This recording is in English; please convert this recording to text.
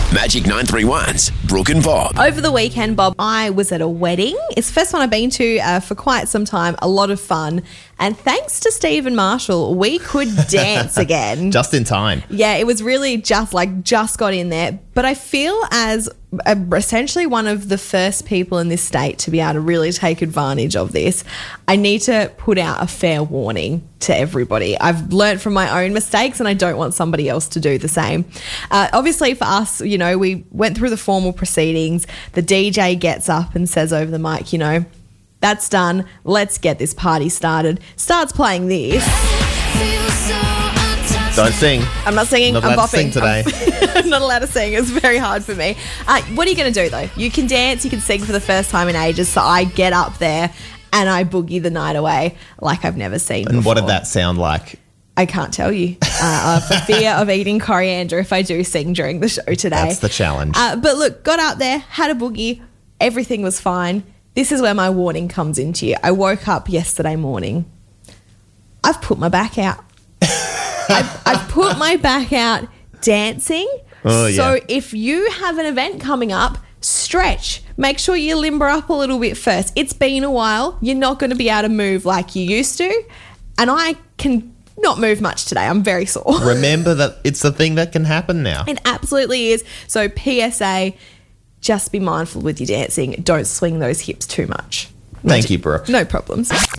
Magic 931's Brooke and Bob. Over the weekend, Bob, I was at a wedding. It's the first one I've been to for quite some time. A lot of fun. And thanks to Steve and Marshall, we could dance again. Just in time. Yeah, it was really just got in there. But I feel as essentially one of the first people in this state to be able to really take advantage of this, I need to put out a fair warning to everybody. I've learnt from my own mistakes and I don't want somebody else to do the same. Obviously for us, you know, we went through the formal proceedings. The DJ gets up and says over the mic, you know, that's done. Let's get this party started. Starts playing this. Don't sing. I'm not singing. Not I'm allowed to bopping. sing today. I'm not allowed to sing. It's very hard for me. What are you going to do though? You can dance. You can sing for the first time in ages. So I get up there and I boogie the night away like I've never seen before. And what did that sound like? I can't tell you. For fear of eating coriander if I do sing during the show today. That's the challenge. But look, got out there, had a boogie. Everything was fine. This is where my warning comes into you. I woke up yesterday morning. I've put my back out. I've put my back out dancing. Oh, yeah. So if you have an event coming up, stretch. Make sure you limber up a little bit first. It's been a while. You're not going to be able to move like you used to. And I can not move much today. I'm very sore. Remember that it's a thing that can happen now. It absolutely is. So PSA, just be mindful with your dancing. Don't swing those hips too much. Thank you, Brooke. No problems.